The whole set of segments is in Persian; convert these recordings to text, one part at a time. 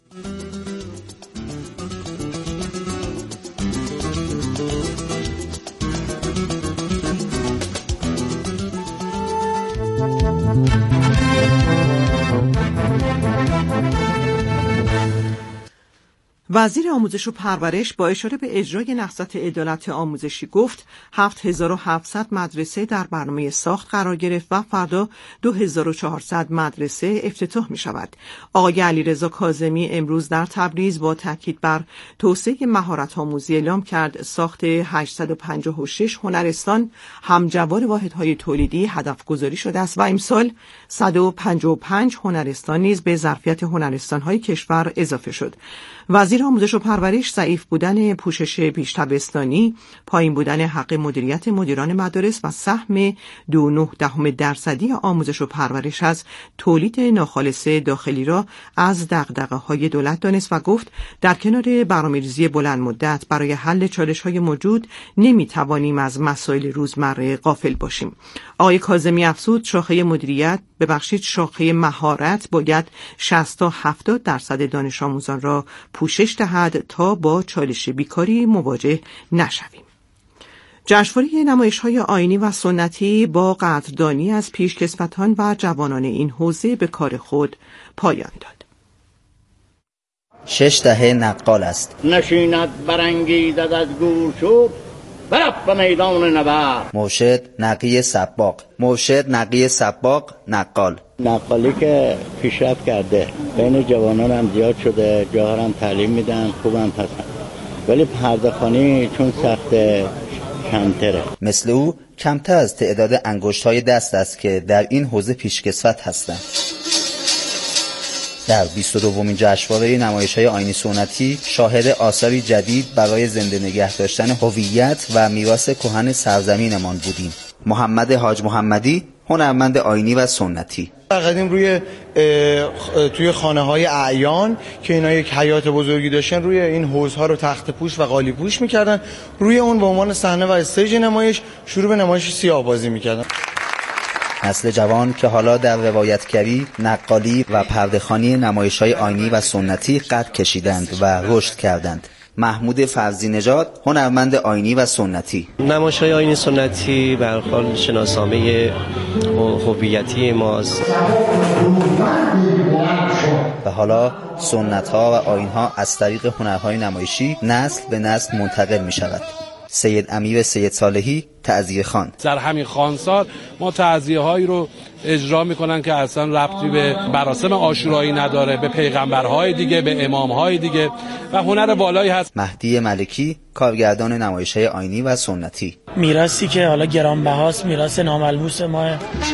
وزیر آموزش و پرورش با اشاره به اجرای نهضت عدالت آموزشی گفت 7700 مدرسه در برنامه ساخت قرار گرفت و فردا 2400 مدرسه افتتاح می شود. آقای علیرضا کاظمی امروز در تبریز با تاکید بر توسعه مهارت آموزی اعلام کرد ساخت 856 هنرستان همجوار واحدهای تولیدی هدف گذاری شده است و امسال 155 هنرستان نیز به ظرفیت هنرستان‌های کشور اضافه شد. وزیر آموزش و پرورش ضعیف بودن پوشش پیش تابستانی، پایین بودن حق مدیریت مدیران مدارس و سهم 2.9% آموزش و پرورش از تولید ناخالص داخلی را از دغدغه‌های دولت دانست و گفت در کنار برنامه‌ریزی بلند مدت برای حل چالش‌های موجود نمی‌توانیم از مسائل روزمره غافل باشیم. آقای کاظمی افزود شاخه مهارت باید 60 تا 70% دانش آموزان را پوشش دهد تا با چالش بیکاری مواجه نشویم. جشنواره نمایش‌های آیینی و سنتی با قدردانی از پیشکسوتان و جوانان این حوزه به کار خود پایان داد. 6 دهه نقال است. نشیند برانگیزد از گور شد برفت به میدان نبرد. مرشد نقی سباق نقال. نقالی که پیشرفت کرده بین جوانان هم زیاد شده، جاها هم تعلیم میدن، خوبم هستن، ولی پرده‌خوانی چون سخته کمتره. مثل او کمتر از تعداد انگشت‌های دست است که در این حوزه پیشکسوت هستند. در 22مین جشنواره نمایش‌های آیینی سنتی شاهد آثاری جدید برای زنده نگه داشتن هویت و میراث کهن سرزمینمان بودیم. محمد حاج محمدی، هنرمند آیینی و سنتی. قدیم توی خانه‌های اعیان که اینا یک حیات بزرگی داشتن، روی این حوض‌ها رو تخت پوش و قالی پوش می‌کردن، روی اون به عنوان صحنه و استیج نمایش شروع به نمایش سیاه‌بازی می‌کردن. نسل جوان که حالا در روایتگری، نقالی و پرده‌خوانی نمایش‌های آیینی و سنتی قد کشیدند و رشد کردند. محمود فرزی نژاد، هنرمند آیینی و سنتی. نمایش‌های آیینی سنتی به هر حال شناسنامه هویتی ماست. و حالا سنت‌ها و آیین‌ها از طریق هنرهای نمایشی نسل به نسل منتقل می‌شود. سید امیر سید صالحی، تعزیه خوان. در همین خوانسال ما تعزیه‌هایی رو اجرا میکنن که اصلا ربطی به مراسم عاشورایی نداره، به پیغمبرهای دیگه، به امامهای دیگه و هنر بالایی هست. مهدی ملکی، کارگردان نمایش‌های آیینی و سنتی. میراثی که حالا گرانبهاست، میراث ناملموس ما.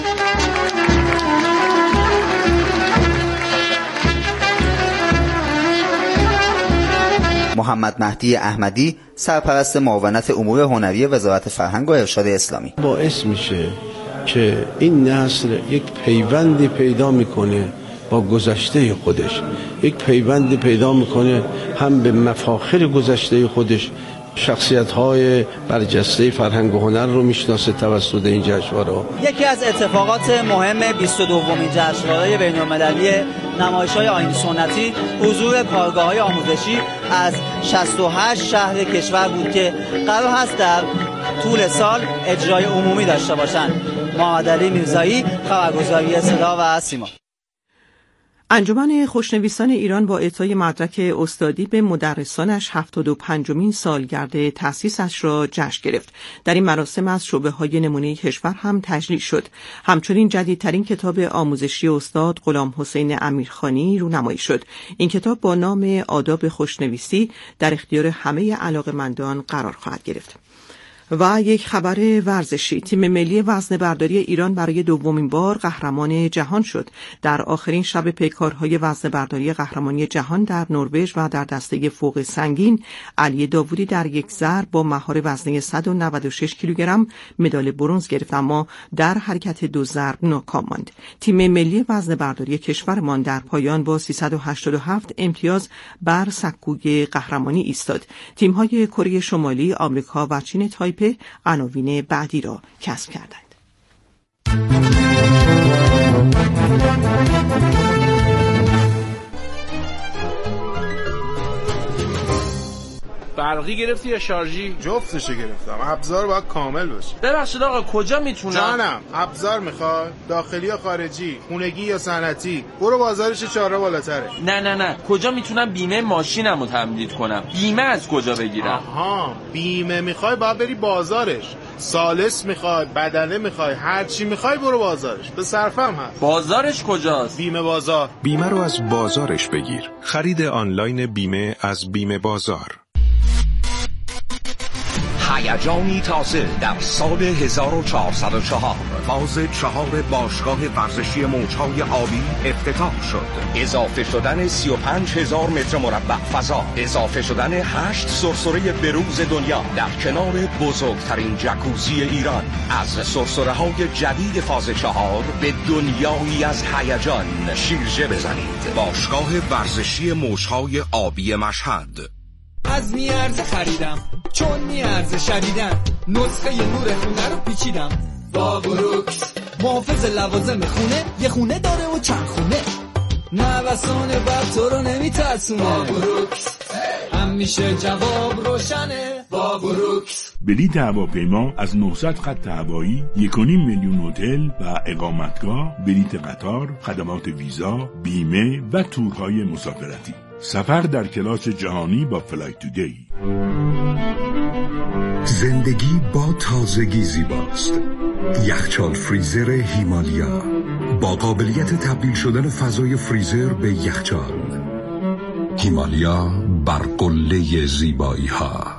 محمد مهدی احمدی، سرپرست معاونت امور هنری وزارت فرهنگ و ارشاد اسلامی. باعث میشه که این نسل یک پیوندی پیدا میکنه با گذشته خودش، یک پیوندی پیدا میکنه هم به مفاخر گذشته خودش، شخصیت‌های برجسته فرهنگ و هنر رو میشناسه توسط این جشنواره. یکی از اتفاقات مهم 22مین جشنواره بین‌المللی نمایش‌های آیینی سنتی حضور کارگاه‌های آموزشی از 68 شهر کشور بود که قرار هست در طول سال اجرای عمومی داشته باشند. محمد علی میرزایی، خبرگزاری صدا و سیما. انجمن خوشنویسان ایران با اعطای مدرک استادی به مدرسانش 75مین سالگرد تأسیسش را جشن گرفت. در این مراسم از شعبه‌های نمونه کشور هم تجلیل شد. همچنین جدیدترین کتاب آموزشی استاد غلام حسین امیرخانی رونمایی شد. این کتاب با نام آداب خوشنویسی در اختیار همه علاقه‌مندان قرار خواهد گرفت. و یک خبر ورزشی، تیم ملی وزنه‌برداری ایران برای دومین بار قهرمان جهان شد. در آخرین شب پیکارهای وزنه‌برداری قهرمانی جهان در نروژ و در دسته فوق سنگین، علی داوودی در یک ضرب با مهار وزنه 196 کیلوگرم مدال برنز گرفت، اما در حرکت دو ضرب ناکام ماند. تیم ملی وزنه‌برداری کشورمان در پایان با 387 امتیاز بر سکوی قهرمانی ایستاد. تیم‌های کره شمالی، آمریکا و چین تایپه عناوین بعدی را کسب کردند. برقی گرفتی یا شارژی؟ جفتشو گرفتم. ابزار باید کامل باشه. ببخشید آقا کجا میتونم؟ جانم، ابزار میخواد؟ داخلی یا خارجی؟ خونگی یا صنعتی؟ برو بازارش 4 بالاتره. نه کجا میتونم بیمه ماشینمو تمدید کنم؟ بیمه از کجا بگیرم؟ آها، بیمه میخوای باید بری بازارش. سالس میخوای، بدنه میخوای، هر چی میخوای برو بازارش. به صرفم هست. بازارش کجاست؟ بیمه بازار. بیمه رو از بازارش بگیر. خرید آنلاین بیمه از بیمه بازار. هیجانی تازه در سال 1404 فاز 4 باشگاه ورزشی موجهای آبی افتتاح شد. اضافه شدن 35,000 متر مربع فضا، اضافه شدن 8 سرسره بروز دنیا در کنار بزرگترین جکوزی ایران. از سرسره‌های جدید فاز 4 به دنیایی از هیجان شیرجه بزنید. باشگاه ورزشی موجهای آبی مشهد. از میارزه خریدم چون میارزه شدیدم، نسخه نور خونه رو پیچیدم با بروکس. محافظ لوازم خونه، یه خونه داره و چند خونه، نوسان بر تو رو نمیترسونه. با بروکس همیشه جواب روشنه. با بروکس بلیط هواپیما از 900 خط هوایی، 1.5 میلیون هتل و اقامتگاه، بلیط قطار، خدمات ویزا، بیمه و تورهای مسافرتی. سفر در کلاس جهانی با فلایت تودی. زندگی با تازگی زیباست. یخچال فریزر هیمالیا با قابلیت تبدیل شدن فضای فریزر به یخچال. هیمالیا بر قله زیبایی ها.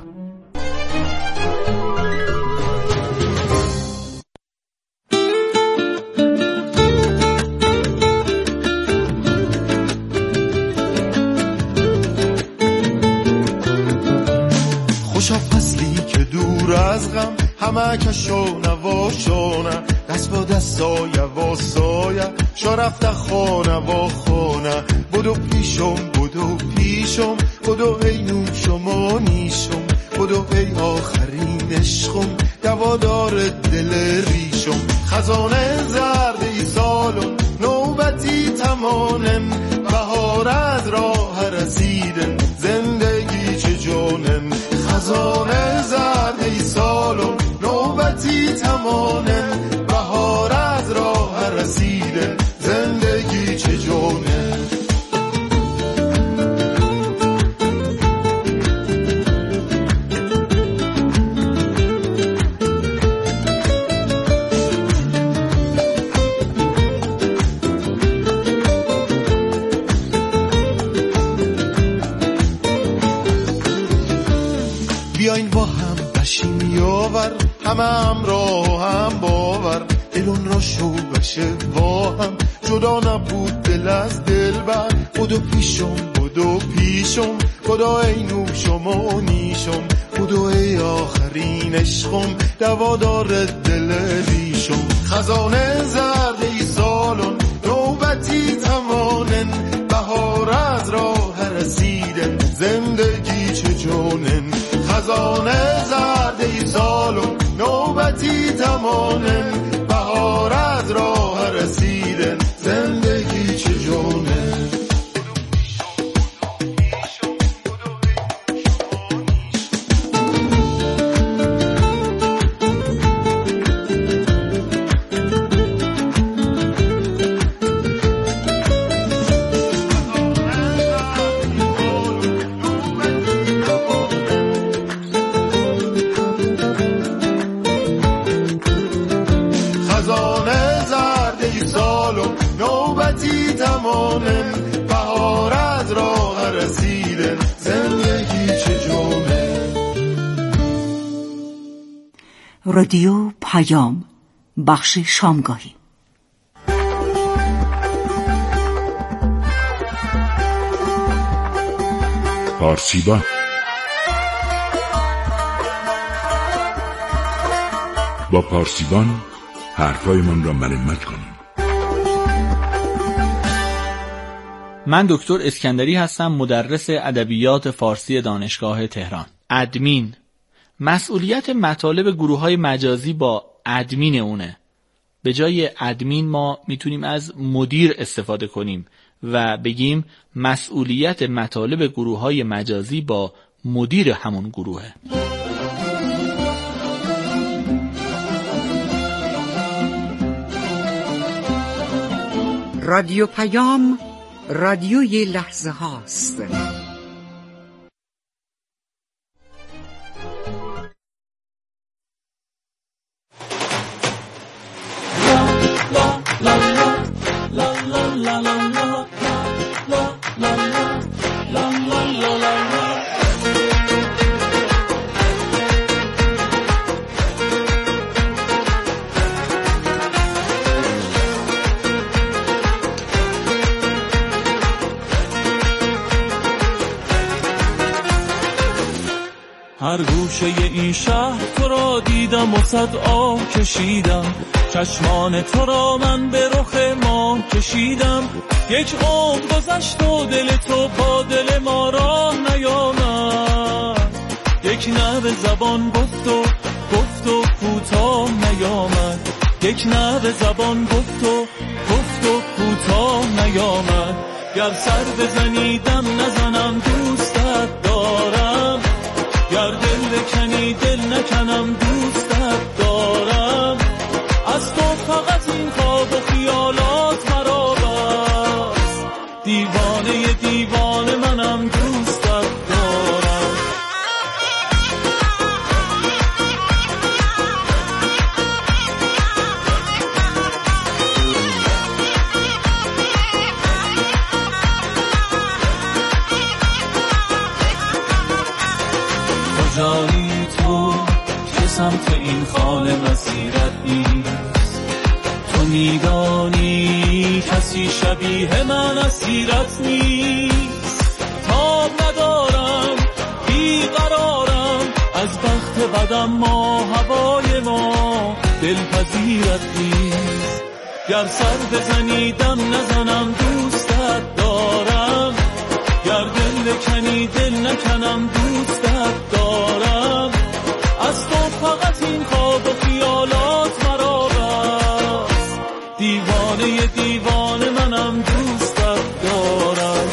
خوشا فصلی که دور از غم، همه کشو نواشانه، دست با دست سایه و سایه، شا رفته خانه و خانه. بدو پیشم بدو ای نوشم و نیشم، بدو ای آخرین عشقم، دوادار دل ریشم. خزانه زرد سالم، نوبتی تمانم، بهار از راه رسیدن، زندگی چه جانم. خزانه زرد سالم، نوبتی تمانم، بهار از راه رسیدن، زندگی چه جانم. بیاین با هم بشیم یاور، همه همراه هم باور، دلون را شو بشه با هم، جدا نبود دل از دل بر. بدو پیشم بدو ای نوشم و نیشم، بدو ای آخرین عشقم، دوادار دل ریشم. خزانه زرد ای سالون، نوبتی تمانن، بهار از راه رسیدن، زندگی چه جانن. خزانه زرد ای سالون، نوبتی تمانن، بهار از راه رسیدن، زندگی چه جانن. بهار از راه رسیدن، زندگی چه جونه. رادیو پیام، بخش شامگاهی. پارسیبان. با پارسیبان حرفایمان را مرمت کنیم. من دکتر اسکندری هستم، مدرس ادبیات فارسی دانشگاه تهران. ادمین، مسئولیت مطالب گروه‌های مجازی با ادمین اونه. به جای ادمین ما میتونیم از مدیر استفاده کنیم و بگیم مسئولیت مطالب گروه‌های مجازی با مدیر همون گروهه. رادیو پیام، رادیوی لحظه هاست. هر گوشه این شهر تو را دیدم و صد آه کشیدم، چشمان تو را من به رخ ماه کشیدم. یک عمر گذشت و دل تو با دل ما راه نیامد، یک نبض زبان گفت و کوتاه نیامد، یک نبض زبان گفت و کوتاه نیامد. گر سر بزنی دم نزنم دوستت دارم، گر دل بکنی دل نکنم دوستت دارم. از تو فقط این خواب و خیالات مرا بس، دیوانه منم دوستت دارم. کجایی تو که سمت این خانه مسیرت نیست، تو میدانی کسی شبیه من اسیرت نیست. تاب ندارم بیقرارم از بخت بدم، ما هوای ما دلپذیرت نیست. گر سر بزنی دم نزنم دوستت دارم، گر دل بکنی دل نکنم دوستت دارم. از تو فقط این خواب و خیالات مرا بس، دیوانه منم دوستت دارم.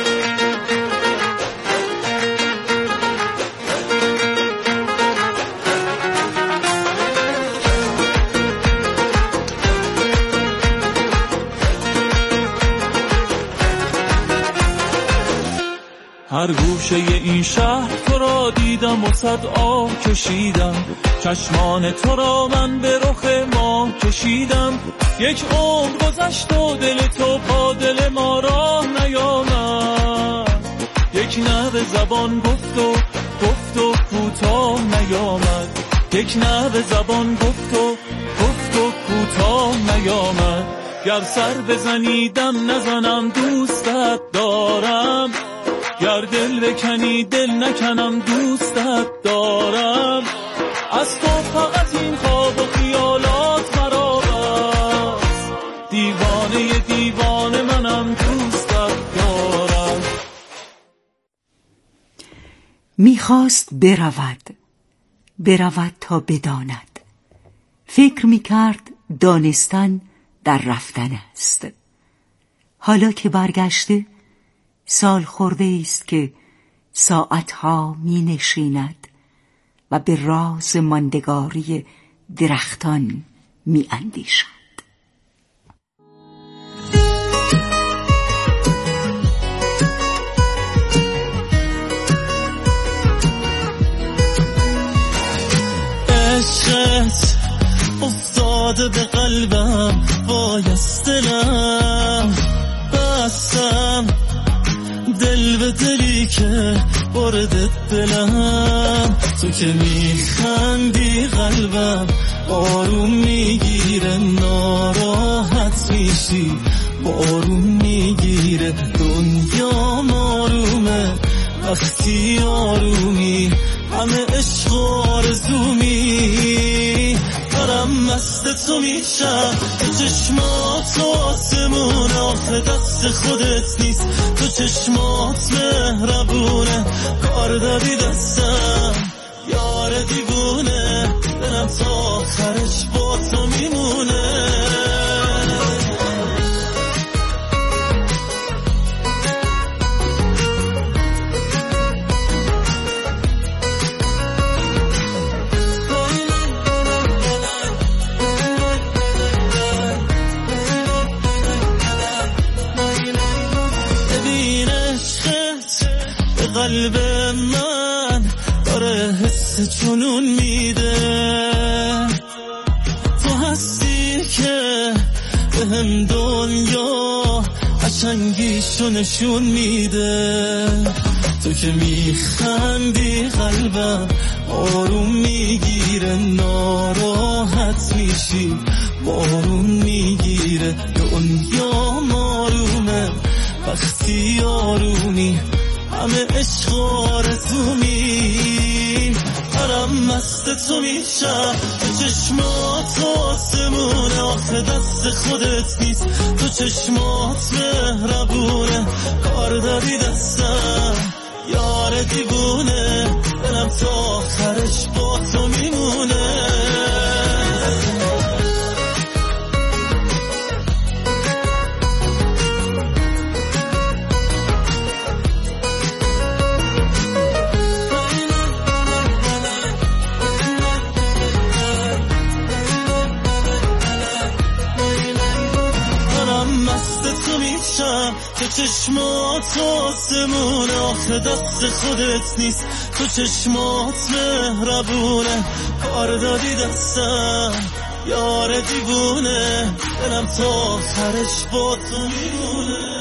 هر گوشه این شهر تو را دیدم و صد آه کشیدم، چشمان تو را من به رخ ماه کشیدم. یک عمر گذشت و دل تو با دل ما راه نیامد، یک نبض زبان گفت و کوتاه نیامد، یک نبض زبان گفت و کوتاه نیامد. گر سر بزنی دم نزنم دوستت دارم، گر دل بکنی دل نکنم دوستت دارم. از تو فقط این خواب و خیالات مرا بس، دیوانه منم دوستت دارم. میخواست برود تا بداند، فکر میکرد دانستن در رفتن است. حالا که برگشته سال خورده است که ساعتها می نشیند و به راز ماندگاری درختان می اندیشد. عشقت افتاده به قلبم، بایست دلم بستم، دل به دلی که برده دلم. تو که میخندی قلبم آروم میگیره، ناراحت میشی بارون میگیره. دنیا آرومه وقتی آرومی، همه عشق آرزومی. دارم مست تو میشم، تو چشمات آسمون، آخه دست خودت نیست، تو چشمات مهربونه. کار دادی دستم یار دیوونه، دلم تا آخرش با تو میمونه. دست جنون میده. تو هستی که به هم دنیا قشنگیشو نشون میده. تو که میخندی قلبم آروم میگیره، ناراحت میشی بارون میگیره. دنیا مارومه وقتی آرومی، همه عشق آرزومیم. دارم مست تو میشم، تو چشمات آسمونه، آخه دست خودت نیست. تو چشمات مهربونه، کار داری دستم یار دیوونه. دلم تا آخرش با تو میمونه. تو چشمات آسمونه، آخه دست خودت نیست. تو چشمات مهربونه، کار دادی دستم یار دیوونه. دلم تا آخرش با تو میمونه.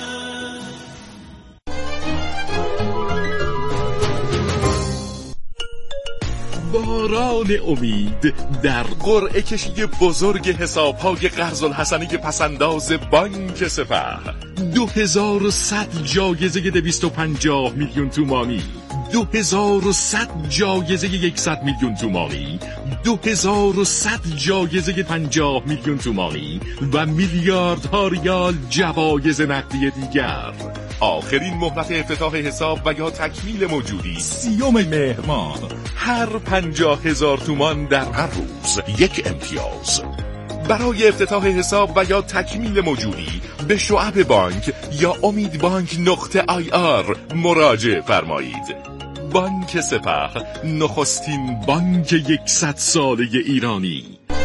باران امید در قرعه کشی بزرگ حساب‌های قرض الحسنی پسنداز بانک سپه. 2100 جایزه 250 میلیون تومانی، 2100 جایزه 100 میلیون تومانی، 2100 جایزه 50 میلیون تومانی و میلیاردها ریال جوایز نقدی دیگر. آخرین مهلت افتتاح حساب و یا تکمیل موجودی 30 مهر ماه. هر 50,000 تومان در هر روز یک امتیاز. برای افتتاح حساب و یا تکمیل موجودی به شعب بانک یا امیدبانک.ir مراجعه فرمایید. بانک سپه، نخستین بانک 100 ساله ایرانی.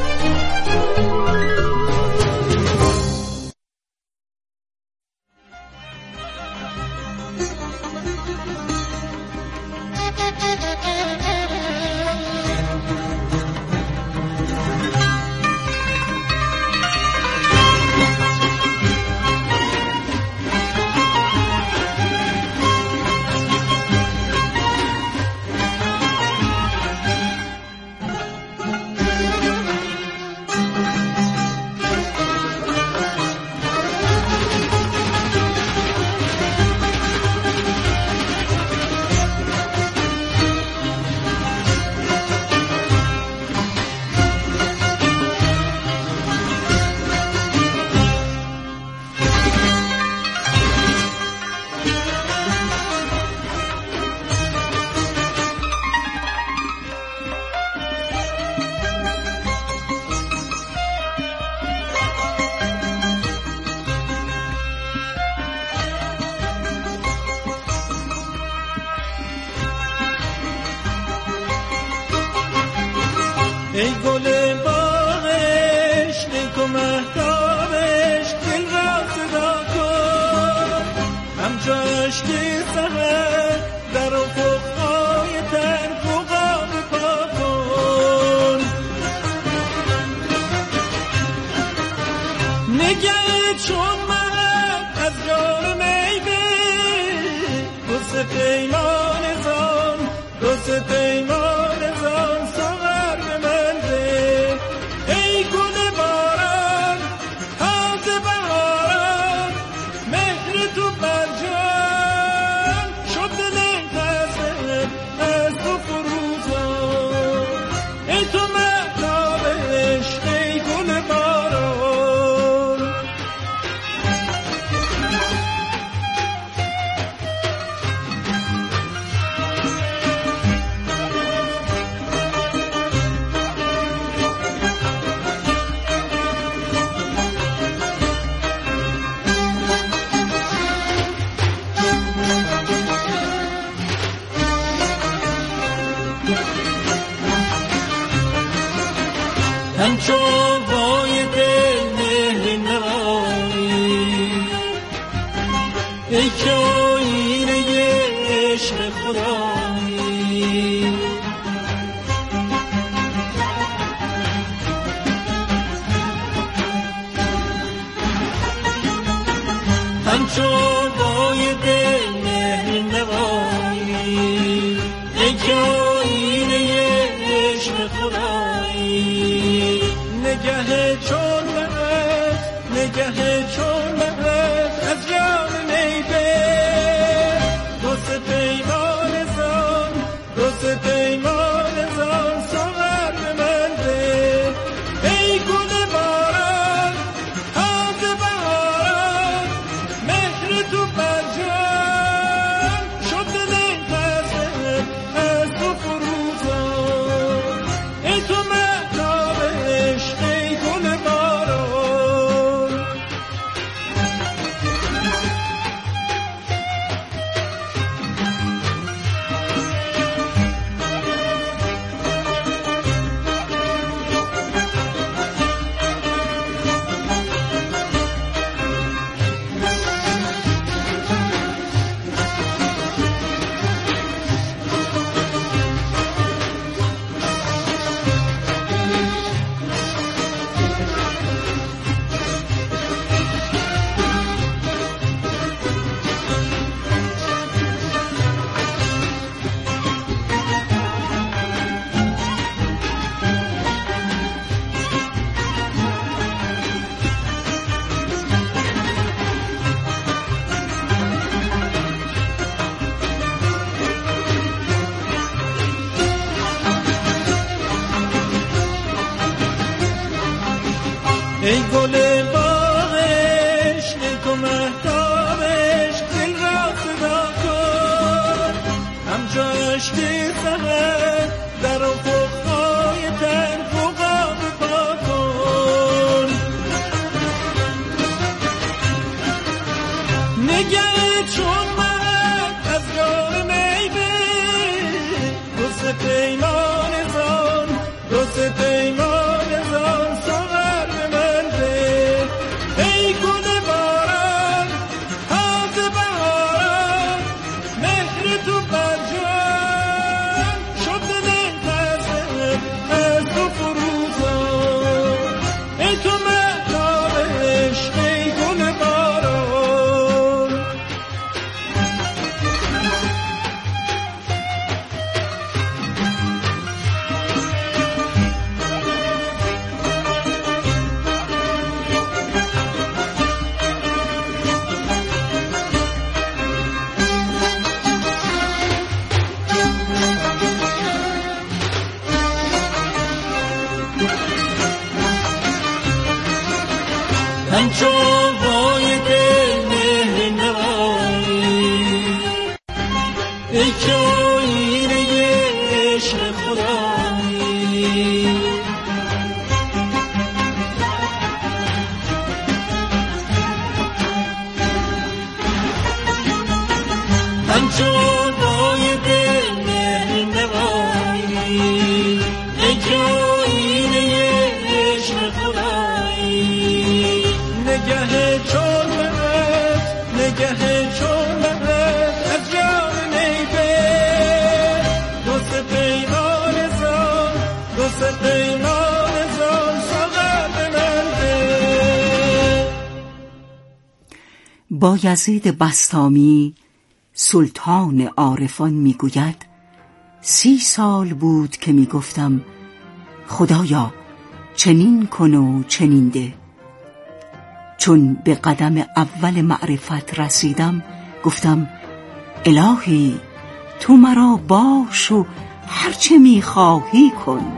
ای گل باغش، ای تو مهتابش، دل را صدا کن. همچو عشق سحر در افقهای تر فوقا بپا کن. نگه چون من از جان میبه، دوست پیمان زان، دوست پیمان زان سوار به من. ای گل باران، تازه بهاران، مهر تو بر جان شد دل تازه از تو فروزان. ای تو مهتاب عشق، ای گل باران. همچو بای دل مهر نمایی، ای که آینه عشق خدایی. همچو بای دل مهر نوایی ای که آینه عشق خدایی نگه چون مهد نگه چون مهد از جان نیبه دوست پیمان زان دوست پیمان زان ساغر به من ده ای گل باران تازه بهاران مهر تو بر جان شد نیتازه از تو فروزان ای تو مهتاب عشق ای گل باران ای گل باغش ای تو مهتابش دل را صدا کن همچو عشق سحر در افقهای تن فوقا بپا کن نگه چون مهد از یار میبه دوست پیمان زان دوست پیمان زان ساغر به من ده ای گل باران تازه بهاران مهر تو بر جان شد نیتازه از تو فروزان ای تو مهتاب عشق ای گل باران همچو بای دل مهر نوایی ای که آینه عشق خدایی همچو بای دل مهر نوایی ای که آینه عشق خدایی نگه چون مهد نگه چون مهد از جان نیبه دوست پیمان زان دوست پیمان زان ساغر به من ده بایزید بسطامی سلطان عارفان میگوید 30 سال بود که میگفتم خدایا چنین کن و چنین ده چون به قدم اول معرفت رسیدم گفتم الهی تو مرا باش و هرچه میخواهی کن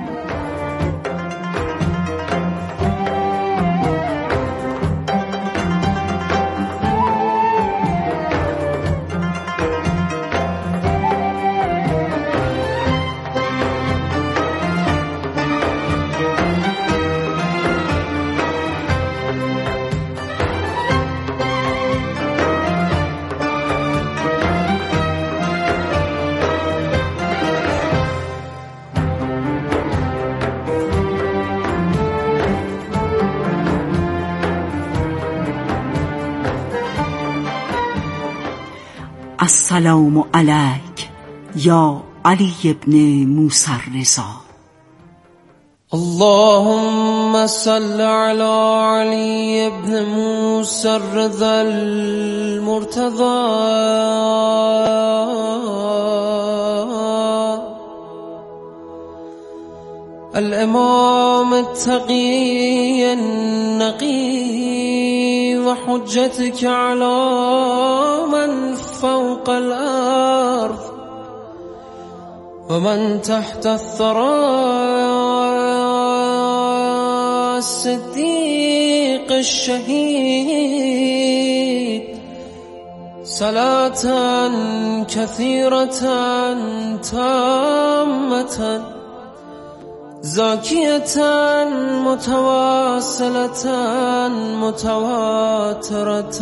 السلام علیک یا علی ابن موسی الرضا. اللهم صل على علي ابن موسى الرضا المرتضى الإمام التقي النقي وحجتك على من فوق الأرض ومن تحت الثرى الصديق الشهيد صلاة كثيرة تامة زاكية متواصلة متواترة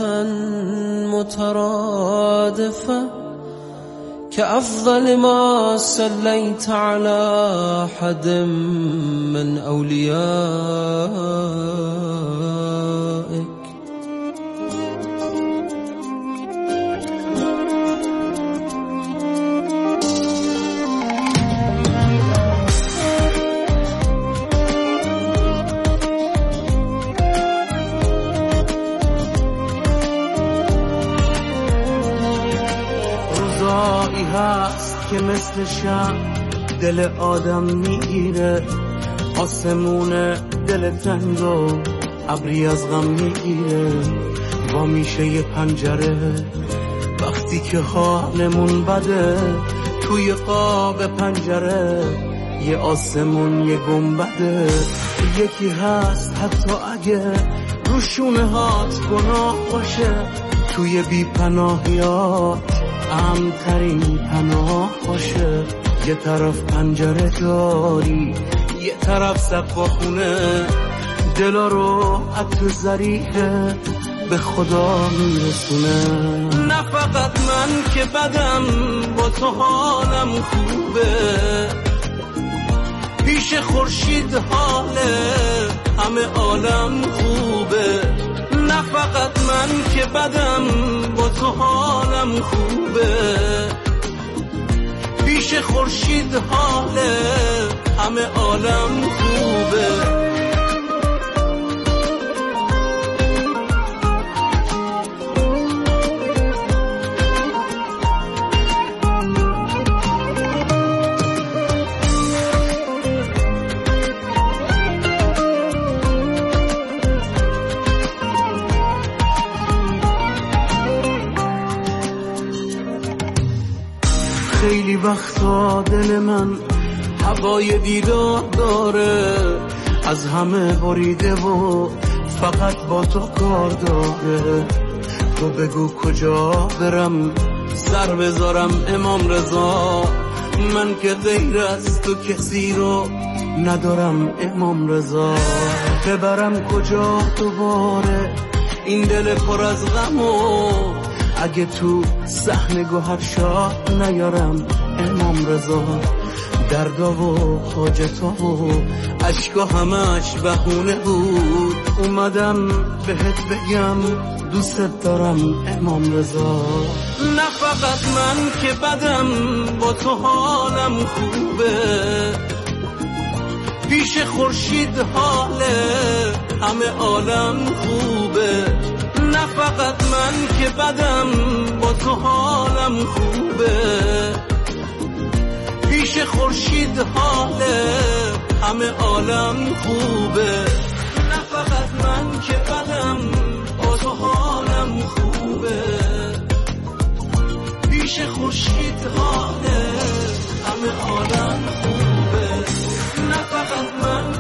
مترادفة كأفضل ما صليت على أحد من أوليائك. روزایی هست که مثل شب دل آدم میگیره، آسمون دل تنگ و ابری از غم میگیره. با میشه یه پنجره وقتی که حالمون بده، توی قاب پنجره یه آسمون یه گنبده. یکی هست حتی اگه روشونه هات گناه باشه، توی بی پناهیات امترین پناه باشه. یه طرف پنجره داری، یه طرف سقف خونه، دلا رو عطر ظریفه به خدا میرسونه. نه فقط من که بدم، با تو حالم خوبه، پیش خورشید حاله همه عالم خوبه. نه فقط من که بدم، با تو حالم خوبه، پیش خورشید حاله همه عالم خوبه. خیلی وقتا دل من هوای دیدار داره، از همه بریده و فقط با تو کار داره. تو بگو کجا برم سر بذارم امام رضا، من که غیر از تو کسی رو ندارم امام رضا. ببرم کجا دوباره این دل پر از غم و اگه تو صحن گوهر شاه نیارم امام رضا. دردا و حاجتا و عشقا همش بهونه بود، اومدم بهت بگم دوست دارم امام رضا. نه فقط من که بدم، با تو حالم خوبه، پیش خورشید حاله همه عالم خوبه. نه فقط من که بدم، با تو حالم خوبه، پیش خورشید حاله همه عالم خوبه. نه فقط من که بدم، با تو حالم خوبه، پیش خورشید حاله همه عالم